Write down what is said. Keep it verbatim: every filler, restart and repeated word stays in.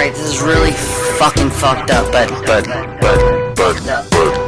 Alright, this is really fucking fucked up, but, but, but, but, but.